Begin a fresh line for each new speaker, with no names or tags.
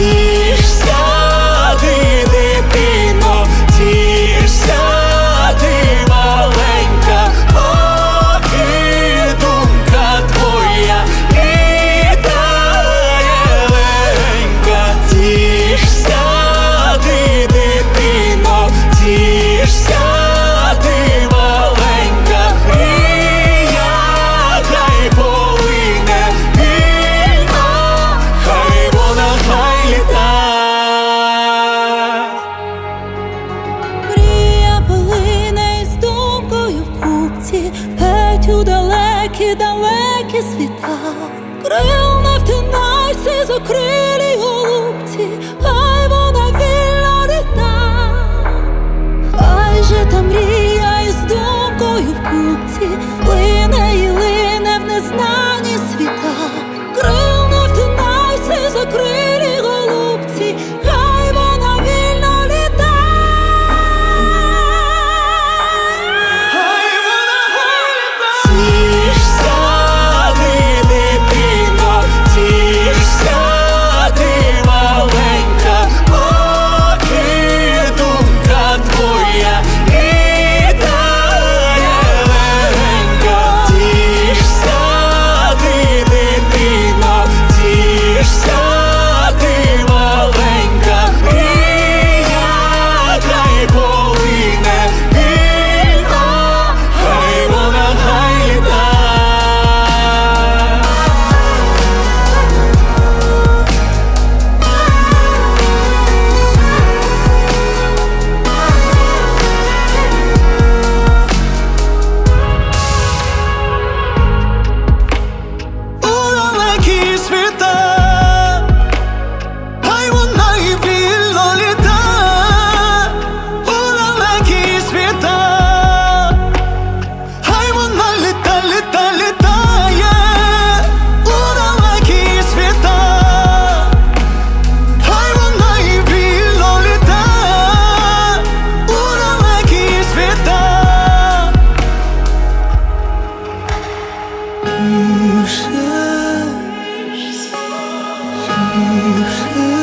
Тішся ти, дитино, тішся ти, маленька, поки думка твоя літає легенька. Тішся ти, дитино, тішся ти, маленька, мрія хай полине вільно, хай вона хай літа.
Мрія полине із думкою в купці, геть у далекі, далекі світа. Крил не втинайся, закрилі голубці, хай вона вільно літа. Хай же та мрія із думкою в купці лине і лине в незнані світа. Крил не втинайся, закрилі голубці, хай вона вільно літа.
Хай вона хай літа. Тішся ти, дитино, тішся ти, маленька, поки думка твоя літає легенька. Тішся ти, дитино, тішся ти, маленька, мрія хай полине вільно, хай вона хай літа. У далекі світа, хай вона і вільно літа. У далекі світа, хай вона літа, літа, літає. У далекі світа, хай вона і вільно літа. У далекі світа. Тішся, тішся.